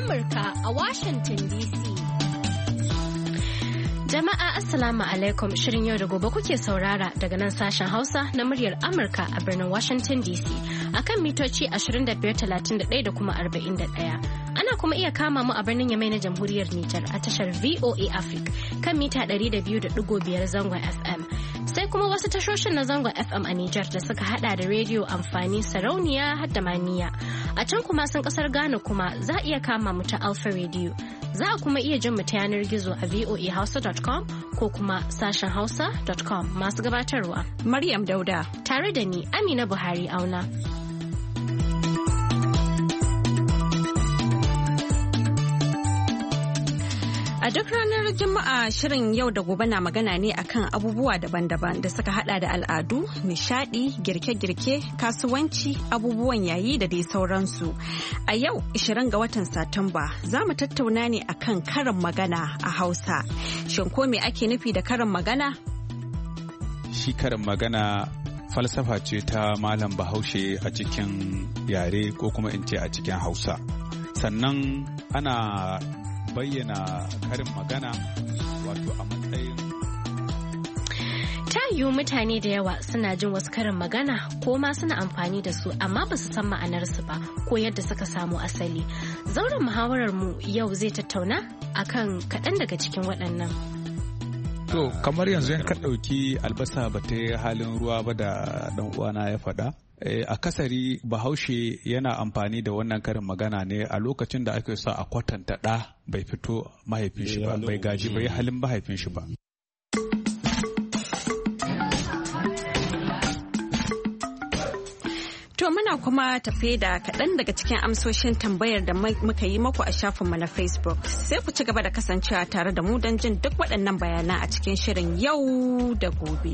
Amurka a Washington DC. Jama'a Assalamu alaikum, shirin yau da gobe kuke saurara daga nan sashen Hausa na muryar Amurka a birnin Washington DC akan mitoci 2531 da kuma 41. Ana kuma iya kama mu a birnin Yamai na Jamhuriyar Nijar a tashar VOA Africa kan mita 200.5 zangon FM. Sai kuma wasu tashoshin na zangon FM a Nijar da suka hada da rediyo amfani sarauniya har da maniya. A can kuma sun kasar Ghana kuma za a iya kama mu ta Alpha Radio. Za a kuma iya jin mu ta yanar gizo a voahausa.com ko kuma sashen hausa.com masu gabatarwa. Maryam Dauda. Tare da ni Amina Buhari Auna. A duk ranar Juma'a shirin yau da gobe na magana ne akan abubuwa daban-daban da suka hada da al'adu, nishadi, girke-girke, kasuwanci, abubuwan yayi da dai sauransu. A yau 20 ga watan Satumba za mu tattauna ne akan karin magana a Hausa. Shin ko me ake nufi da karin magana? Shi karin magana falsafa ce ta Malam Bahaushe a cikin yare ko kuma in ce a cikin Hausa. Sannan ana bayyana karin magana wato a matsayin ta yiwu mutane da yawa suna jin wasu karin magana ko ma suna amfani da su amma ba su san ma'anarsu ba ko yadda suka samu asali. Zauren muhawarar mu yau zai tattauna akan kaɗan daga cikin waɗannan. To kamar yanzu in ka ɗauki albasa ba ta yi halin ruwa ba da ɗan uwana ya faɗa. Akasari Bahaushe yana amfani da wannan karin magana ne a lokacin da ake sa a kwatanta ɗa bai fito mahaifin shi ba, bai gaji bai halin mahaifin shi ba. To muna kuma tafe da kaɗan daga cikin amsoshin tambayar da muka yi maku a shafinmu na Facebook. Sai ku ci gaba da kasancewa tare da mu don jin duk waɗannan bayanan a cikin shirin yau da gobe.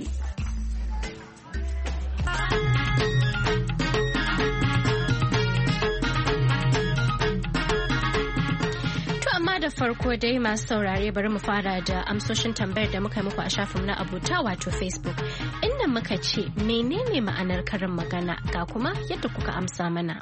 Da farko dai masu saurare bari mu fara da amsoshin tambayar da muka muku a shafin na abota wato Facebook inda muka ce menene ma'anar karin magana ga kuma yadda kuka amsa mana.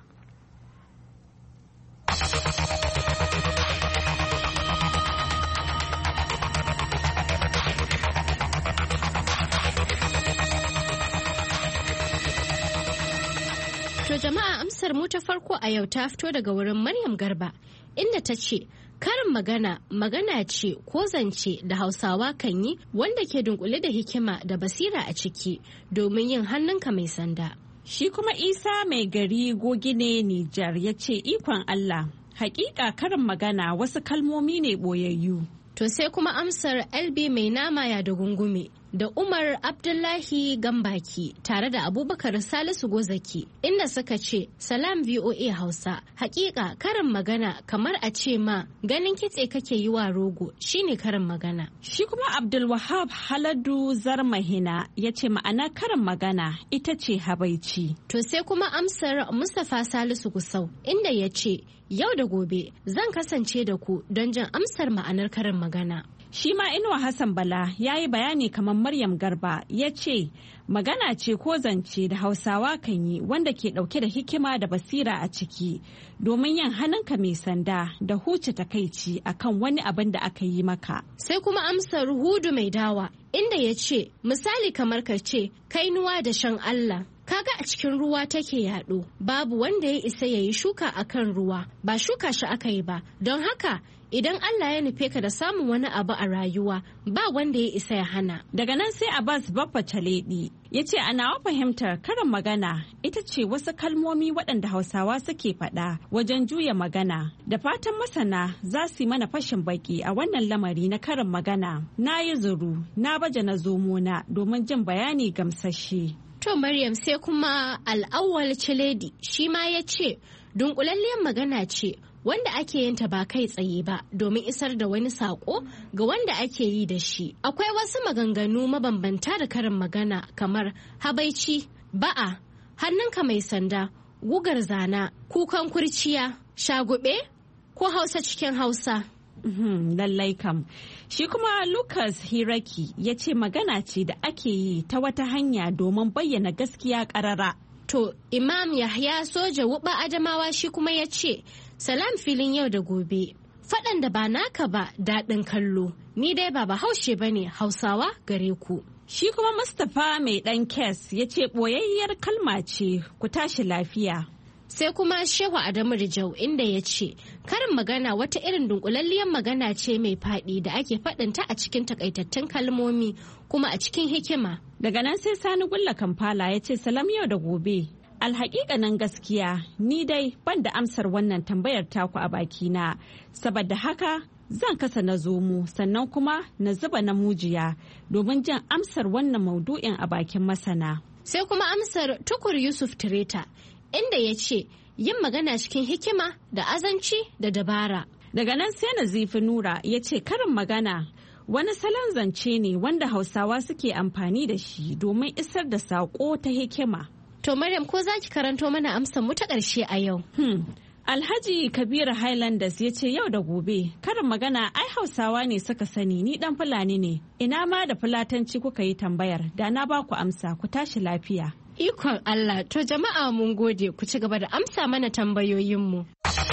To jama'a amsar mu ta farko a yau ta fito daga wurin Maryam Garba inda ta ce karin magana ce ko zance da Hausawa kan yi wanda ke dunkule da hikima da basira a ciki domin yin hannunka mai sanda. Shi kuma Isa mai gari Gogine Nijar ya ce ikon Allah, hakika karin magana wasu kalmomi ne boyayyu. To sai kuma amsar LB mai nama ya da gungume da Umar Abdullahi Gambaki tare da Abubakar Salisu Gozaki inda suka ce salam VOA Hausa hakika karin magana kamar a ce ma ganin kitse kake yi wa rogo shine karin magana. Shi kuma Abdulwahab Haladu Zarmahina ya ce ma'ana karin magana ita ce habaici. To sai kuma amsar Mustapha Salisu Gusau inda ya ce yau da gobe zan kasance da ku don jin amsar ma'anar karin magana. Shi ma Inuwa Hassan Bala ya yi bayani kamar Maryam Garba ya ce magana ce ko zance da Hausawa kan yi wanda ke dauke da hikima da basira a ciki domin yin hannunka mai sanda da huce takaici akan wani abin da aka yi maka. Sai kuma amsar Hudu mai dawa inda ya ce misali kamar ka ce kainuwa da shan Allah. Kaga a cikin ruwa take yaɗo babu wanda ya isa ya yi shuka akan ruwa ba shuka shi aka yi ba don haka idan Allah ya nufe ka da samun wani abu a rayuwa ba wanda ya isa ya hana. Daga nan sai Abbas Baffa Chaledi ya ce a nawa fahimtar karin magana ita ce wasu kalmomi waɗanda Hausawa suke faɗa wajen juya magana da fatan masana za su yi mana fashin baki a wannan lamari na karin magana. Na yi zuru na baje na zomona domin jin bayani gamsashe. To Maryam sai kuma Al'awwal Chaledi shi ma ya ce dunkulalliyar magana ce wanda ake yin ta ba kai tsaye ba domin isar da wani sako ga wanda ake yi da shi. Akwai wasu maganganu mabambanta da karin magana kamar habaici, ba'a, hannunka mai sanda, gugar zana, kukan kurciya, shagube ko Hausa cikin Hausa. Lallai kam. Shi kuma Lucas Hiraki ya ce magana ce da ake yi ta wata hanya domin bayyana gaskiya ƙarara. To Imam Yahya Soja Wuba Adamawa shi kuma ya ce, Salam filin yau da gobe. Faɗan da ba naka ba daɗin kallo, ni dai ba Bahaushe ba ne, Hausawa gare ku. Shi kuma Mustapha mai ɗan kes ya ce ɓoyayyar kalma ce, ku tashi lafiya. Sai kuma Shehu Adamu Rijau inda ya ce, karin magana wata irin dunkulalliyar magana ce mai faɗi da ake faɗinta a cikin takaitattun kalmomi kuma a cikin hikima. Daga nan sai Sani Gulla Kampala ya ce salam yau da gobe. Alhaƙiƙanin gaskiya ni dai ban da amsar wannan tambayar taku a bakina, saboda haka zan kasa na zomo sannan kuma na zuba na mujiya domin jin amsar wannan maudu'in a bakin masana. Sai kuma amsar Tukur Yusuf Tireta inda ya ce yin magana cikin hikima da azanci da dabara. Daga nan sai Nazifi Nura ya ce karin magana wani salon zance ne wanda Hausawa suke amfani da shi domin isar da saƙo ta hikima. To Maryam ko za ki karanto mana amsar mu ta ƙarshe a yau? Alhaji Kabiru Highlanders ya ce yau da gobe karin magana ai Hausawa ne suka sani ni dan Fulani ne. Ina ma da Fulatanci kuka yi tambayar da na ba ku amsa ku tashi lafiya. Ikon Allah to jama'a mun gode ku ci gaba da amsa mana tambayoyinmu.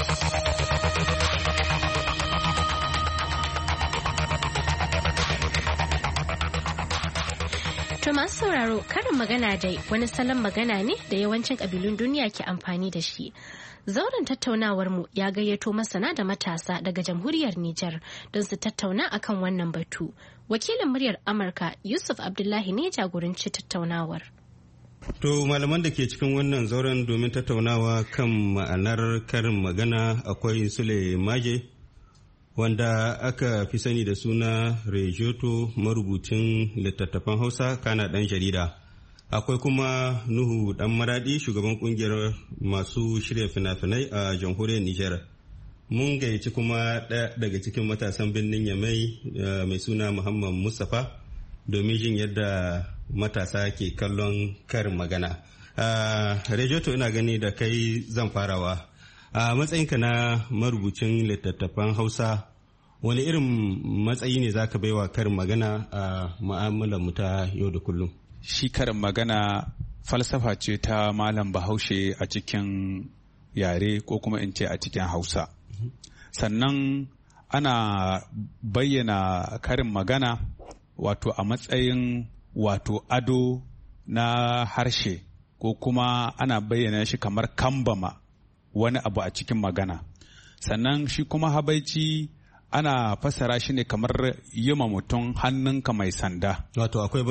To masu sauraro karin magana dai wani salon magana ne da yawancin ƙabilun duniya ke amfani da shi. Zauren tattaunawarmu ya gayyato masana da matasa daga jamhuriyar Nijar don su tattauna akan wannan batu. Wakilin muryar Amurka Yusuf Abdullahi ne jagoranci tattaunawar. To malaman da ke cikin wannan zauren domin tattaunawa kan ma'anar karin magana akwai Sule Maje wanda aka fi sani da suna Rejoto marubucin littattafan Hausa kana ɗan jarida. Akwai kuma Nuhu ɗan Maradi shugaban ƙungiyar masu shirya fina-finai a jamhuriyar Nijar. Mun gayyaci kuma ɗaya daga cikin matasan birnin Yamai mai suna Muhammad Mustapha domin jin yadda matasa ke kallon karin magana. Rejoto ina gani da kai zan farawa. A matsayinka na marubucin littattafan Hausa, wani irin matsayi ne za ka baiwa karin magana a mu'amalar mu ta yau da kullum? Shi karin magana falsafa ce ta Malam Bahaushe a cikin yare ko kuma in ce a cikin Hausa. Sannan ana bayyana karin magana wato a matsayin wato ado na harshe ko kuma ana bayyana shi kamar kambama wani abu a cikin magana. Sannan shi kuma habaici ana fassara shi ne kamar yima mutum hannunka mai sanda. Wato akwai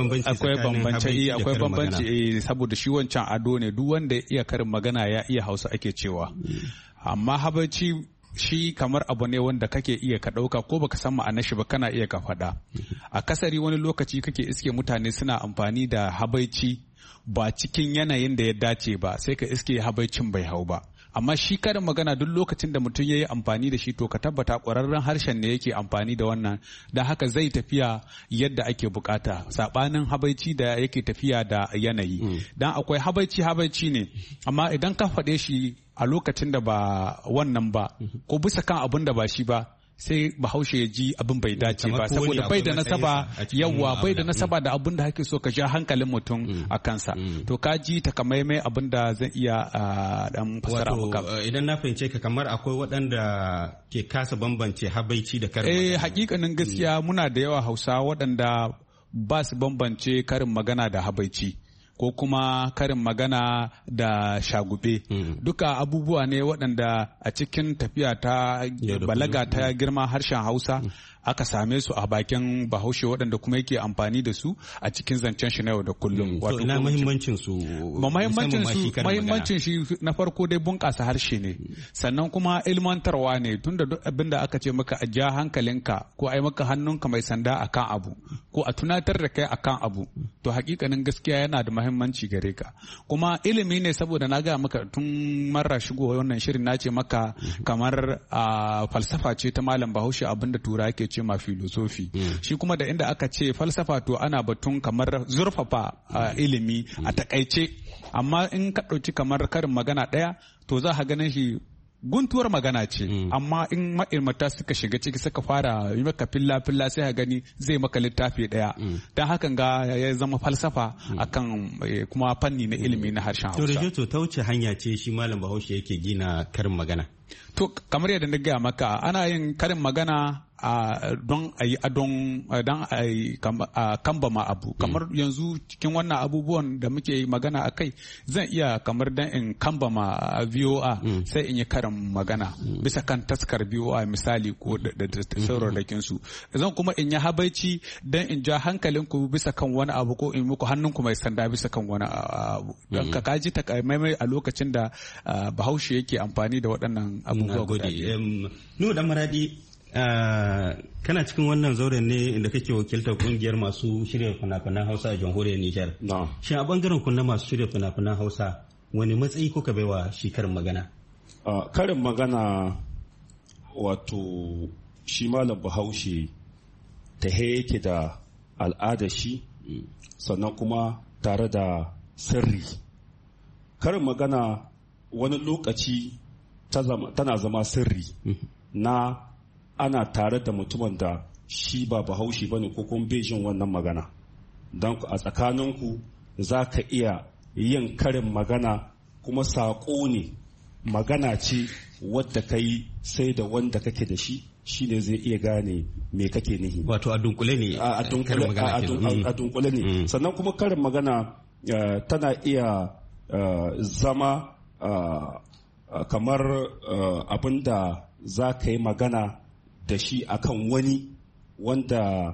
bambanci saboda shi wancan ado ne duk wanda ya iya karin magana ya iya Hausa ake cewa. Amma habaici shi kamar abu ne wanda kake iya ka ɗauka ko baka san ma'anar shi ba kana iya ka faɗa. A kasari wani lokaci kake iske mutane suna amfani da habaici ba cikin yanayin da ya dace ba sai ka iske habaicin bai hau ba. Amma shi karin magana duk lokacin da mutum ya yi amfani da shi to ka tabbata ƙwararren harshen ne yake amfani da wannan da haka zai tafiya yadda ake bukata saɓanin habaici da yake tafiya da yanayi. Dan akwai habaici ne amma idan ka faɗe shi a lokacin da ba wannan ba ko bisa kan abin da ba shi ba sai Bahaushe ya ji abin bai dace ba saboda bai da nasaba bai da nasaba da abin da hake so ka ja hankalin mutum a kansa. To ka ji takamaimai abin da zan iya dan fasara maka. Idan na fahimce ka kamar akwai waɗanda ke kasa bambance habaici da karin magana. Hakikanin gaskiya muna da yawa Hausa waɗanda ba su bambance karin magana da habaici. Ko kuma karin magana da shagube. Duka abubuwa ne waɗanda a cikin tafiya ta balaga ta girma harshen Hausa aka same su a bakin Bahaushe waɗanda kuma yake amfani da su a cikin zancen shi na yau da kullum. Wato ina muhimmancin su? Muhimmancin shi na farko dai bunƙasa harshe ne. Sannan kuma ilmantarwa ne tunda duk abin da aka ce maka a ja hankalinka ko a yi maka hannunka mai sanda akan abu ko a tunatar da kai akan abu to hakikanin gaskiya yana da muhimmanci gare ka. Kuma ilimi ne saboda na ga maka tun mara shigo wannan shirin na ce maka kamar falsafa ce ta Malam Bahaushe abinda tura yake ce ma filosofi. Shi kuma da inda aka ce falsafa to ana batun kamar zurfafa ilimi a takaice amma in ka ɗauki kamar karin magana ɗaya to za ka ganin shi guntuwar magana ce amma in ma'ilmata suka shiga ciki suka fara yi maka filla sai ka gani zai maka littafi daya dan hakan ga ya zama falsafa akan kuma fanni na ilimi na harshen Hausa. To ta wuce hanya ce shi malam Bahaushe yake gina karin magana? To kamar yadda na gaya maka ana yin karin magana don a yi adon don a yi kambama abu kamar yanzu cikin wannan abubuwan da muke magana a kai zan iya kamar don in kambama VOA sai in yi karin magana bisa kan taskar VOA misali ko da saurarakin su zan kuma in yi habaici don in ja hankalinku bisa kan wani abu ko in muku hannunku mai sanda bisa kan wani abu don ka kaji takamaimai a lokacin da Bahaushe yake amfani da waɗannan abubuwa guda biyu. Nuhu Dan Maradi, kana cikin wannan zauren ne inda kake wakiltar kungiyar masu shirya fina-finan Hausa a jamhuriyar Nijar. Shin a bangaren ku na masu shirya fina-finan Hausa wani matsayi kuka baiwa shi karin magana? Karin magana wato shi malam Bahaushe ta yake da al'adar shi sannan kuma tare da sirri. Karin magana wani lokaci tana zama sirri na ana tare da mutumin da shi ba Bahaushe bane ko kuma bai jin wannan magana don a tsakaninku za ka iya yin karin magana kuma saƙo ne magana ce wadda ka yi sai da wanda kake da shi shine zai iya gane me kake nihi. Wato a dunkule ne a dunkule ne sannan kuma karin magana tana iya zama kamar abin da za ka yi magana da shi akan wani wanda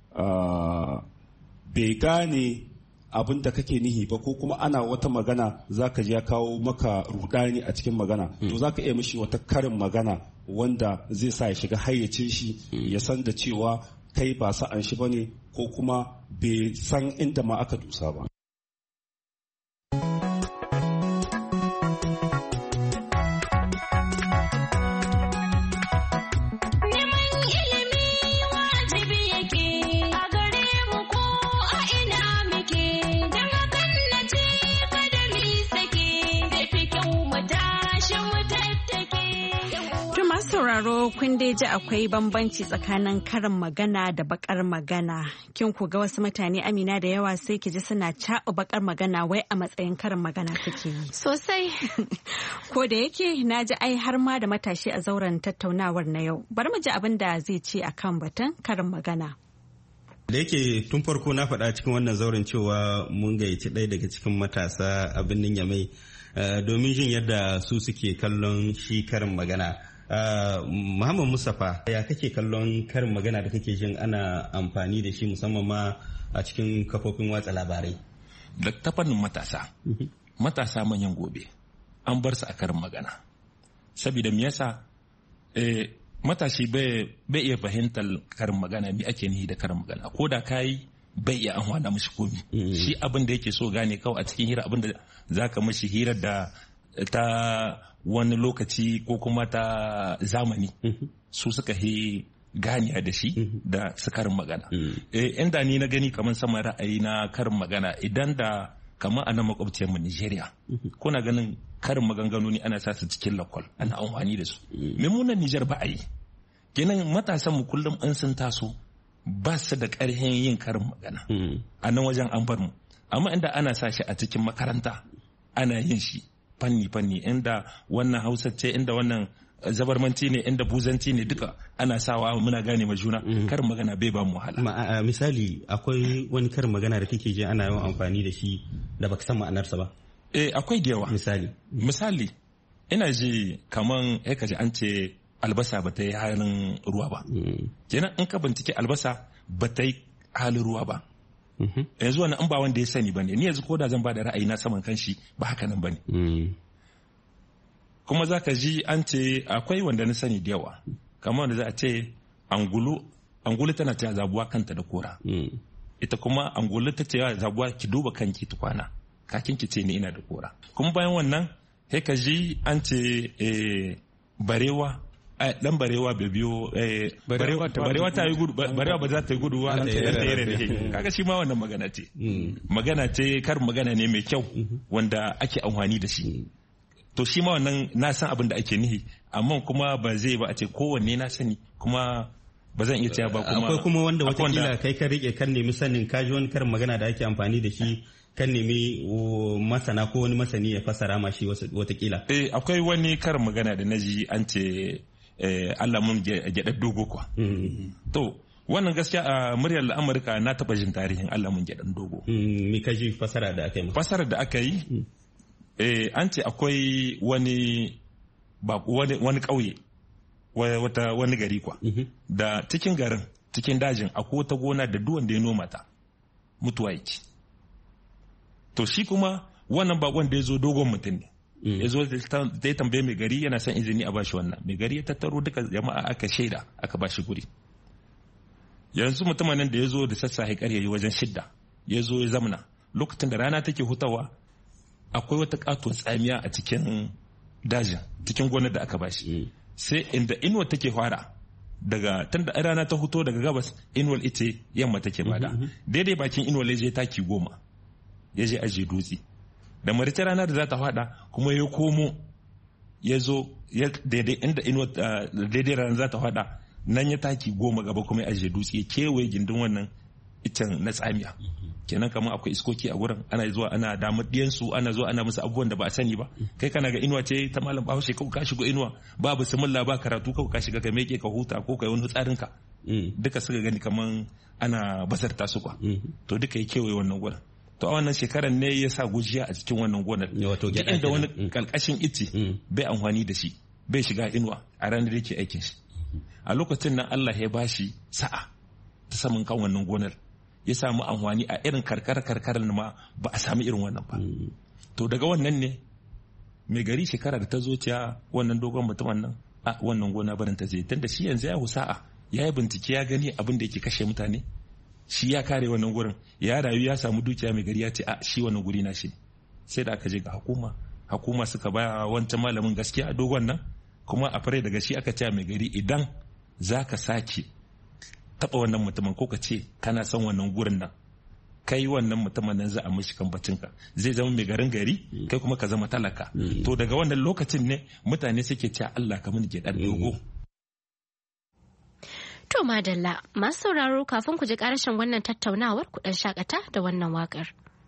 bai gane abin da kake nihi ba ko kuma ana wata magana za ka ji ya kawo maka rudani a cikin magana to za ka iya mishi wata karin magana wanda zai sa ya shiga hayyacin shi ya san da cewa kai ba sa'an shi bane ko kuma bai san inda ma aka dusa ba. sauraro kun dai ji akwai bambanci tsakanin karin magana da bakar magana. Kin ku ga wasu mutane Amina da yawa sai ki ji suna caɓa bakar magana wai a matsayin karin magana suke yi. Sosai. Ko da yake na ji ai har ma da matashi a zauren tattaunawar na yau. Bari mu ji abin da zai ce akan batun karin magana. Da yake tun farko na faɗa cikin wannan zauren cewa mun gayyaci ɗaya daga cikin matasa a birnin Yamai domin jin yadda su suke kallon shi karin magana. Muhammad Mustapha, ya kake kallon karin magana da kake jin ana amfani da shi musamman ma a cikin kafofin watsa labarai? Da ta fannin matasa manyan gobe an bar su a karin magana. Saboda me yasa matashi bai iya fahimtar karin magana me ake nihi da karin magana, ko da kai bai iya an hana mishi komi. Shi abin da yake so gane kawai a cikin hira, abin da zaka mishi hirar da ta wani lokaci ko kuma ta zamani su suka yi ganiya da shi da su karin magana. Inda ni na gani kamar sama ra'ayi na karin magana, idan da kamar a nan makwabciyarmu Nigeria kuna ganin karin maganganu ne ana sa su cikin lakwal ana amfani da su. Mummunan Nijar ba a yi. Kenan matasan mu kullum an sun taso ba su da ƙarfin yin karin magana a nan wajen an bar mu. Amma inda ana sa shi a cikin makaranta ana yin shi fanni inda wannan Hausa ce, inda wannan zabarmanci ne, inda buzanci ne, duka ana sawa muna gane ma juna. Karin magana bai ba mu wahala. Misali akwai wani karin magana da kake ji ana yawan amfani da shi da baka san ma'anarsa ba? Akwai da yawa. Misali ina ji kaman ka ji an ce albasa ba ta yi halin ruwa ba. Kenan in ka bincike albasa ba ta yi halin ruwa ba. Yanzu wannan an ba wanda ya sani bane, ni yanzu ko da zan ba da ra'ayi na saman kanshi ba haka nan bane. Kuma zaka ji an ce akwai wanda na sani da yawa, kamar wanda za a ce angulu tana ta zabuwa kanta da kora. Ita kuma angulu ta ce zabuwa ki duba kanki tukwana kakin ki ce ni ina da kora. Kuma bayan wannan sai ka ji an ce barewa dan barewa bai biyo barewa ta yi gudu, barewa ba za ta yi gudu wa ta yare da ke. Kaga shi ma wannan magana ce, magana ce, karin magana ne mai kyau wanda ake amfani da shi. to shi ma wannan na san abin da ake nihi amma kuma ba zai ba a ce kowanne na sani kuma ba zan iya cewa ba kuma akwai kuma wanda watakila kai ka rike kan nemi sanin kaji wani karin magana da ake amfani da shi kan nemi masana ko wani masani ya fasara ma shi watakila. Akwai wani karin magana da na ji an ce Allah mun gyaɗar dogo kwa. To wannan gaskiya a muryar Amurka na taɓa jin tarihin Allah mun gyaɗar dogo. Mi ka ji fasara da aka yi? Fasara da aka yi an ce akwai wani ƙauye wani gari kwa. Da cikin garin cikin dajin akwai wata gona da duwan da ya noma ta mutuwa yake. To shi kuma wannan bakon da ya zo dogon mutum ne. Ya zo zai tambaye mai gari yana son izini a bashi wannan. Mai gari ya tattaro duka jama'a aka shaida aka bashi guri. Yanzu mutumin nan da ya zo da sassafe ƙaryayi wajen 6 ya zo ya zamana. Lokacin da rana take hutawa akwai wata katuwar tsamiya a cikin dajin cikin gonar da aka bashi. Sai inda inuwa take fara daga tunda rana ta huto daga gabas inuwar ita yamma take bada. Daidai bakin inuwar ya je taki 10. Ya je aje dutse da marice rana da za ta fada kuma ya komo ya zo daidai inda inuwa daidai rana za ta fada nan ya taki 10 gaba kuma ya aje dutse ya kewaye gindin wannan icen na tsamiya. Kenan kamar akwai iskoki a gurin ana zuwa ana damar diyansu ana zuwa ana musu abubuwan da ba a sani ba. Kai kana ga inuwa ce ta malam Bahaushe kawai ka shigo inuwa babu sumulla ba karatu kawai ka shiga ka meke ka huta ko ka yi wani tsarin ka duka suka gani kamar ana basarta su kwa. To duka ya kewaye wannan gurin. To a wannan shekarar ne ya sa gujiya a cikin wannan gonar. Duk inda wani kalkashin ice bai amfani da shi bai shiga inuwa a ranar da yake aikin shi. A lokacin nan Allah ya bashi sa'a ta saman kan wannan gonar. Ya samu amfani a irin karkarar ma ba a sami irin wannan ba. To daga wannan ne mai gari shekara da ta zo ciya wannan dogon mutumin nan a wannan gona barin ta zai tunda shi yanzu ya husa'a ya yi bincike ya gani abin da yake kashe mutane. Shi ya kare wannan gurin ya rayu ya samu dukiya mai gari ya ce a shi wannan guri na shi sai da aka je ga hukuma suka ba wancan malamin gaskiya a dogon nan kuma a fare daga shi aka ce mai gari idan za ka sake taba wannan mutumin ko ka ce kana son wannan gurin nan kai wannan mutumin nan za a mishi kambacinka zai zama mai garin gari kai kuma ka zama talaka. To daga wannan lokacin ne mutane suke cewa Allah ka mun gyaɗar dogo. To madalla masu sauraro kafin ku ji ƙarashin wannan tattaunawar ku ɗan shakata da wannan waƙar.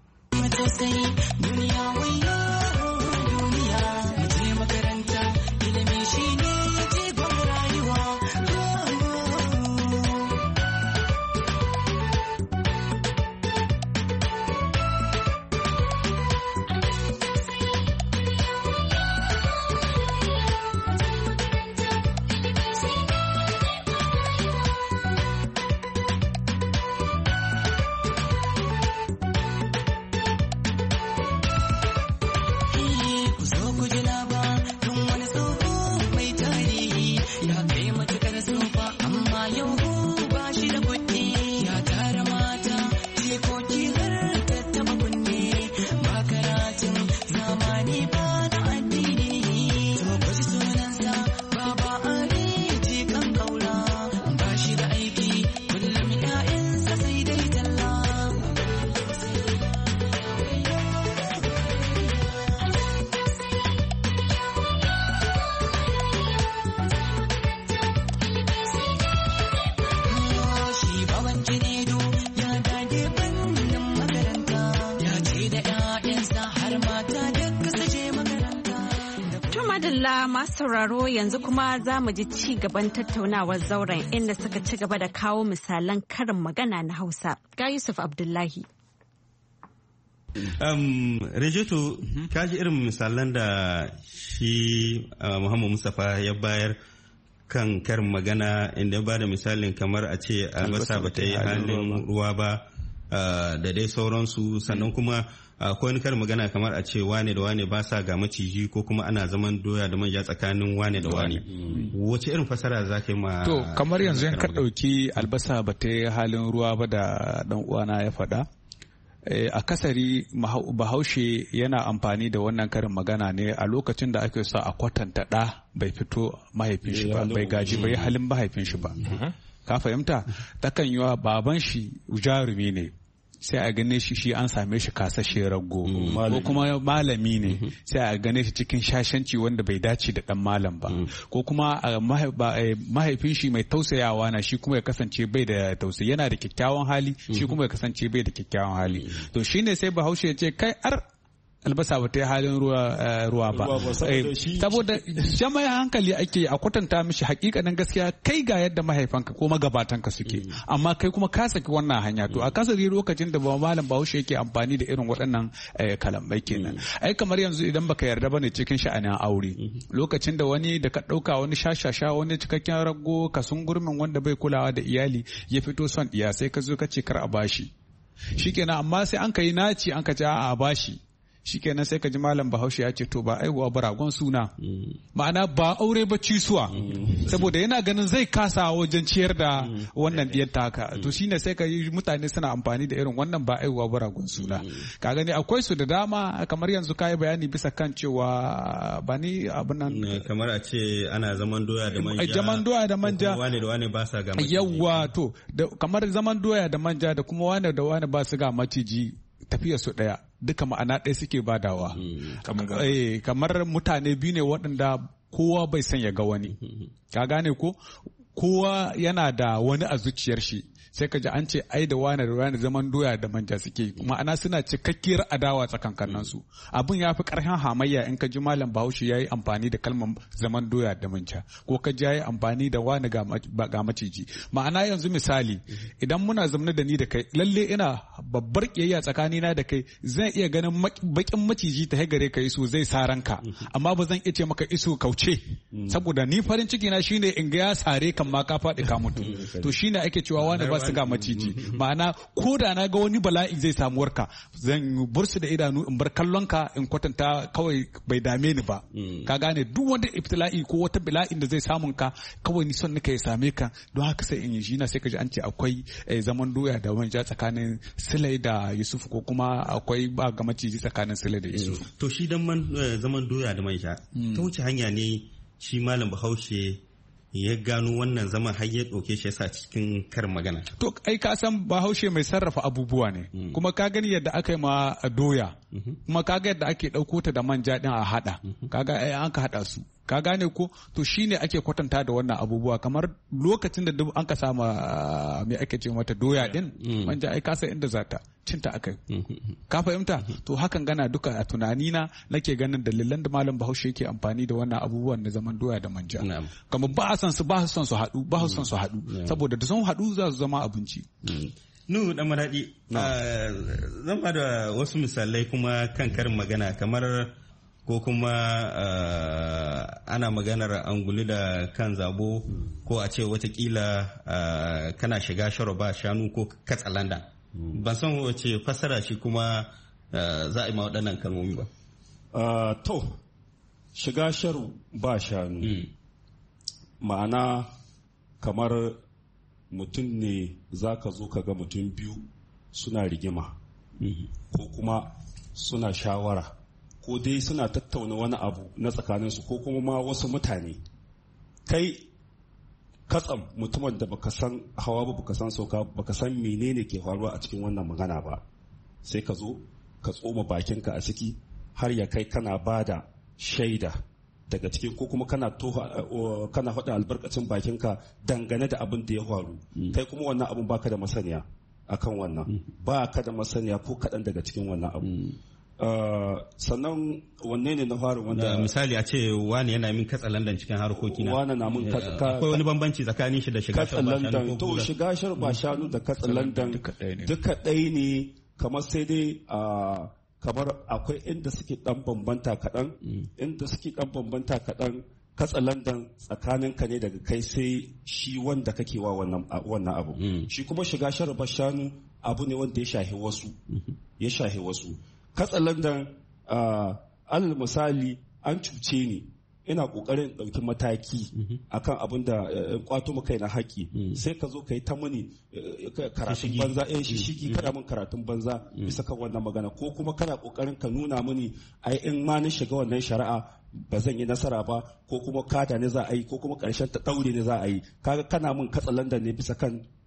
masu sauraro yanzu kuma za mu ji ci gaban tattaunawar zauren inda suka ci gaba da kawo misalan karin magana na Hausa. Ga Yusuf Abdullahi. Rejeto, ka ji irin misalan da shi Muhammad Mustapha ya bayar kan karin magana inda ba da misalin kamar a ce albasa ba ta yi halin ruwa ba da dai sauransu, sannan kuma akwai wani karin magana kamar a ce wane da wane ba sa ga maciji ko kuma ana zaman doya da manja tsakanin wane da wane. Wace irin fasara za ka yi ma? To kamar yanzu in ka ɗauki albasa ba ta yi halin ruwa ba da ɗan uwana ya faɗa. A kasari bahaushe yana amfani da wannan karin magana ne a lokacin da ake sa a kwatanta ɗa bai fito mahaifin shi ba, bai gaji bai halin mahaifin shi ba. Ka fahimta? Takan yi wa baban shi jarumi ne sai a gane shi an same shi kasashe rago, ko kuma malami ne sai a gane shi cikin shashanci wanda bai dace da dan malam ba, ko kuma mahaifin shi mai tausayawa na shi kuma ya kasance bai da tausayi, yana da kyakkyawan hali shi kuma ya kasance bai da kyakkyawan hali. To shine sai Bahaushe ya ce kai albasa ba ta yi halin ruwa ba, saboda jama'a hankali ake a kwatanta mishi hakikanin gaskiya kai ga yadda mahaifanka ko magabatanka suke, amma kai kuma ka saki wannan hanya. To a kasari lokacin da malam Bahaushe yake amfani da irin waɗannan kalamai kenan. Ai kamar yanzu idan baka yarda bane cikin sha'anin aure, lokacin da wani da ka ɗauka wani shashasha wani cikakken rago kasungurmin wanda bai kulawa da iyali ya fito son ɗiya, sai ka zo ka ce kar a bashi, shikenan amma sai an kai naci an ka ce a bashi, shikenan sai ka ji malam Bahaushe ya ce to ba aihuwa ba ragon suna, ma'ana ba aure ba cisuwa, saboda yana ganin zai kasa wajen ciyar da wannan diyar taka. To shine sai ka yi mutane suna amfani da irin wannan ba aihuwa ba ragon suna. Ka gani akwai su da dama, kamar yanzu ka yi bayani bisa kan cewa ba ni abin nan kamar a ce ana zaman doya da manja, zaman doya da manja, wane da wane ba sa ga maciji. Yawwa, to kamar zaman doya da manja da kuma wane da wane ba su ga maciji, tafiyar su ɗaya, duka ma'ana ɗaya suke badawa. Kamar mutane biyu ne waɗanda kowa bai san ya ga wani, ka gane ko, kowa yana da wani a zuciyar shi, sai ka ji an ce ai da wani zaman doya da manja suke, ma'ana suna cikakkiyar adawa tsakankanin su. Abin ya fi ƙarfin hamayya in ka ji malam Bahaushe ya yi amfani da kalmar zaman doya da manja, ko ka ji ya yi amfani da wani ga maciji. Ma'ana yanzu misali, idan muna zamne da ni da kai, lalle ina babbar ƙiyayya tsakanina da kai, zan iya ganin bakin maciji ta gare ka iso zai sa ranka, amma ba zan iya ce maka iso kauce, saboda ni farin ciki na shine in ga ya sare kan ma ka faɗi ka mutu. To shine ake cewa wani ba su ga maciji, ma'ana ko da na ga wani bala'i zai samu warka, zan bar su da idanu in bar kallon ka in kwatanta kawai bai dame ni ba. Ka gane, duk wanda ibtila'i ko wata bala'in da zai samun ka kawai ni son nika ya same ka, don haka sai in yi shi na sai ka ji an ce akwai zaman doya da manja tsakanin Sule da Yusuf, ko kuma akwai ba ga maciji tsakanin Sule da Yusuf. To shi dan zaman doya da manja ta wuce hanya ne shi malam Bahaushe ya gano wannan zaman har ya ɗauke shi yasa cikin karin magana? To ai ka san Bahaushe mai sarrafa abubuwa ne, kuma ka gani yadda aka yi ma doya, kuma ka ga yadda ake ɗauko ta da manja ɗin a haɗa, kaga ai an ka haɗa su, ka gane ko. To shine ake kwatanta da wannan abubuwa, kamar lokacin da duk an ka sama me ake ce mata doya ɗin, manja ai ka san inda za ta cinta akai, ka fahimta. To hakan gana duka a tunanina nake ganin dalilan da malam Bahaushe yake amfani da wannan abubuwan na zaman doya da manja, kamar ba su son su haɗu, saboda da sun haɗu za su zama abinci. Nuhu dan Maradi, zan ba da wasu misalai kuma kan karin magana, kamar ko kuma ana maganar angulu da kan zabo, ko a ce watakila kana shiga sharo ba shanu ko katsalanda. Ban san wace fassara shi kuma za a yi ma waɗannan kalmomi ba. To, shiga sharo ba shanu. Ma'ana kamar mutum ne za ka zo ka ga mutum biyu suna rigima, ko kuma suna shawara, ko dai suna tattauna wani abu na tsakaninsu, ko kuma ma wasu mutane. Kai katsam mutumin da baka san hawa ba, baka san sauka, baka san menene ke faruwa a cikin wannan magana ba, sai ka zo ka tsoma bakinka a ciki har ya kai kana bada shaida daga cikin, ko kuma kana faɗa albarkacin bakinka dangane da abin da ya faru. Kai kuma wannan abin baka da masaniya akan wannan, baka da masaniya ko kaɗan daga cikin wannan abu. Sannan wanne ne na faru wanda misali a ce wani yana min katsalandan cikin harkokina, wani na mun akwai wani bambanci tsakanin shi da shiga katsalandan? To shiga ba shanu da katsalandan duka ɗaya ne, kamar sai dai kamar akwai inda suke dan bambanta kaɗan, katsalandan tsakanin ka ne daga kai sai shi wanda kake wa wannan abu. Shi kuma shiga sharba shanu abu ne wanda ya shahi wasu. Katsalandan alal misali an cuce ni, ina kokarin ɗauki mataki akan abin da kwato maka na haƙi, sai ka zo ka yi ta mani karatun banza, shishigi kada min karatun banza bisa kan wannan magana, ko kuma kana kokarin ka nuna mini ai in ma ni shiga wannan shari'a ba zan yi nasara ba, ko kuma kada ne za a yi, ko kuma ƙarshen ta ɗaure ne za a yi. Kaga kana min katsalandan ne bisa kan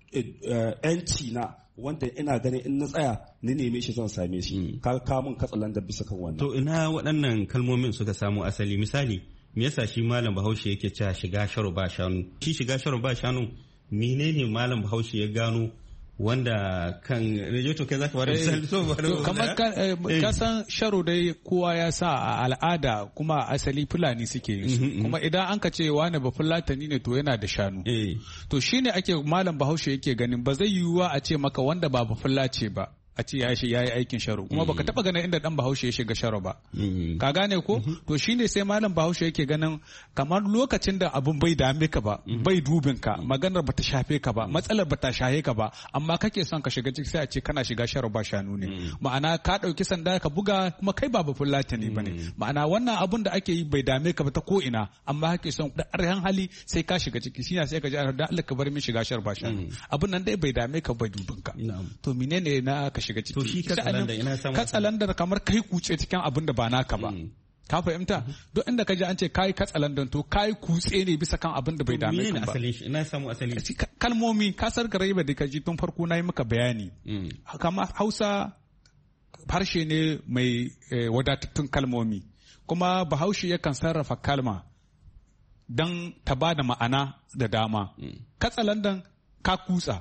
'yanci na wanda ina ganin in na tsaya ni neme shi zan same shi ka kamun katsalan da bisa kan wannan. To ina waɗannan kalmomin suka samu asali? Misali me yasa shi malam Bahaushe yake cewa shiga sharo ba shanu? Shi shiga sharo ba shanu menene malam Bahaushe ya gano wanda kan rejoto kai zaka bada misali? Kamar ka san sharo dai kowa ya sa a al'ada kuma asali Fulani suke yin su, kuma idan an ka ce wani ba Fulatani ne to yana da shanu, to shine ake malam Bahaushe yake ganin ba zai yiwuwa a ce maka wanda ba Fulace ba a ce ya yi aikin sharo, kuma baka taba ganin inda dan Bahaushe ya shiga sharo ba. Ka gane ko? To shine sai malam Bahaushe yake ganin kamar lokacin da abun bai dame ka ba, bai dubin ka, maganar bata shafe ka ba, matsalar bata shahe ka ba, amma kake son ka shiga ciki sai a ce kana shiga sharo ba shanu ne. Ma'ana ka dauki sanda ka buga kuma kai ba Fulatani bane. Ma'ana wannan abun da ake yi bai dame ka ba ta ko ina, amma kake son da arhan hali sai ka shiga ciki, shine sai ka ji da Allah ka bar min shiga sharo ba shanu. Abun nan dai bai dame ka bai dubin ka. To menene na ka shiga ciki? To shi katsalandar kamar kai kuce cikin abin da ba naka ba. Ka fahimta? Duk inda ka ji an ce kai katsalandan to kai kutse ne bisa kan abin da bai dame ka ba. Ina samu asali. Kalmomi kasar garaiba da ka ji tun farko na yi maka bayani. Kama Hausa harshe ne mai wadatattun kalmomi, kuma Bahaushe yakan sarrafa kalma don ta ba da ma'ana da dama. Katsalandan ka kutsa.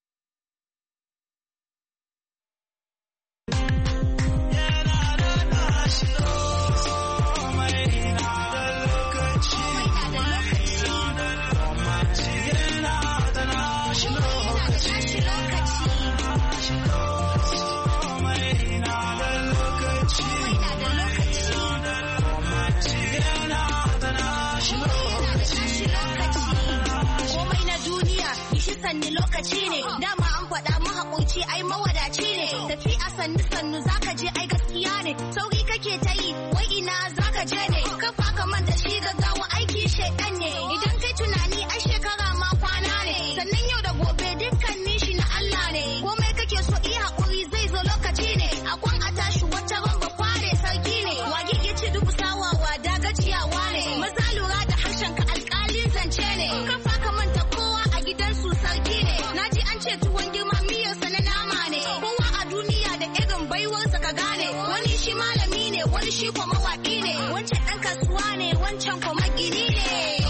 Lokaci ne dama an faɗa mahaƙunci ai mawadaci ne, tafi a sannu sannu zaka je ai gaskiya ne, sauri kake ta yi wai ina zaka je ne, kafa ka manta shi gaggawa aiki shedan ne, idan kai tunani ai shekara ma kwana ne, sannan yau da gobe dukkanin shi na Allah ne, komai kake so yi haƙuri zai zo lokaci ne, akwan a tashi wata ramba kware sarki ne, wage ya ci dubu sawawa da gajiyawa ne, maza lura da harshen ka alƙalin zance ne, kafa ka manta kowa a gidansu sarki ne, naji an ce tuwon girma miyarsa na nama ne, kowa a duniya da irin baiwarsa ka gane, wani shi malami ne wani shi kwa mawaƙi ne, wancan ɗan kasuwa ne wancan kwa magini ne.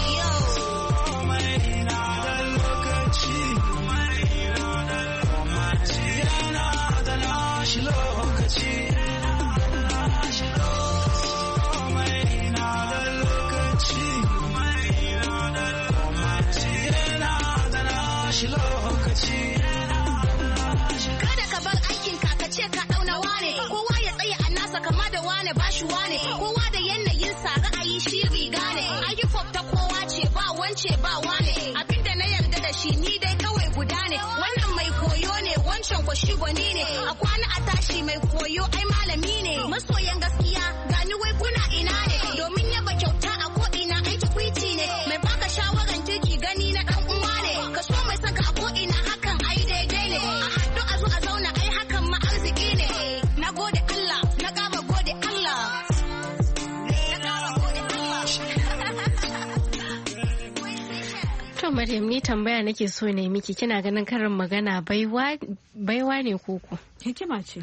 Kada ka bar aikin ka ce ka dauna wane, kowa ya tsaya a nasa kama da wane bashi wane, kowa da yanayin sa ra'ayi shi riga ne, ayyukan ta kowa ce ba wance ba wane, abinda na yarda da shi ni dai kawai guda ne, wannan mai koyo ne wancan ko shi gwani ne, a kwana a tashi mai koyo ai malami ne, masoyan gaskiya gani wai kuna ina ne, domin yaba kyauta a ko ina ai tukwici ne, mai baka shawaran kirki gani na dan uwa ne, ka so mai saka a ko ina hakan ai daidai ne, a haɗu a zo a zauna ai hakan ma arziki ne, na gode Allah na ƙara gode Allah. To Maryam, ni tambaya nake so ne miki, kina ganin karin magana baiwa ne koko? Hikima ce.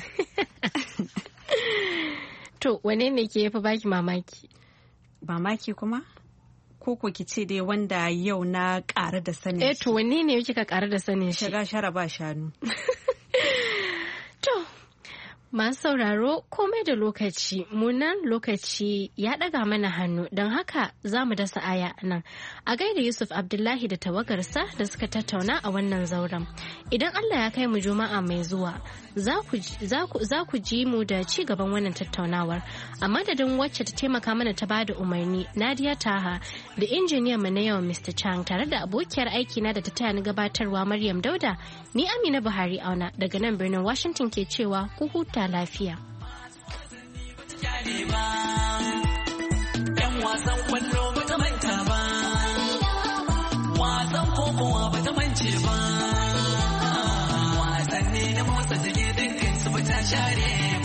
To wane ne ke yafi baki mamaki? Mamaki kuma? Koko ki ce dai wanda yau na ƙara da sanin shi. To wanne ne kika ƙara da sanin shi? Shiga shara ba shanu. To masu sauraro komai da lokaci, munan lokaci ya ɗaga mana hannu, don haka za mu dasa aya nan. A gaida Yusuf Abdullahi da tawagarsa da suka tattauna a wannan zauren. Idan Allah ya kai mu Juma'a mai zuwa, za ku ji mu da ci gaban wannan tattaunawar. A madadin wacce ta taimaka mana ta bada umarni, Nadia Taha, da injiniyan mu na yau Mr. Chang, tare da abokiyar aikina da ta taya ni gabatarwa Maryam Dauda, ni Amina Buhari Auna daga nan birnin Washington ke cewa ku huta lafiya. Yan wasan kwallo ba ta manta ba, wasan kokowa ba ta mance ba, wasanni na motsa jiki dukkan su ba ta share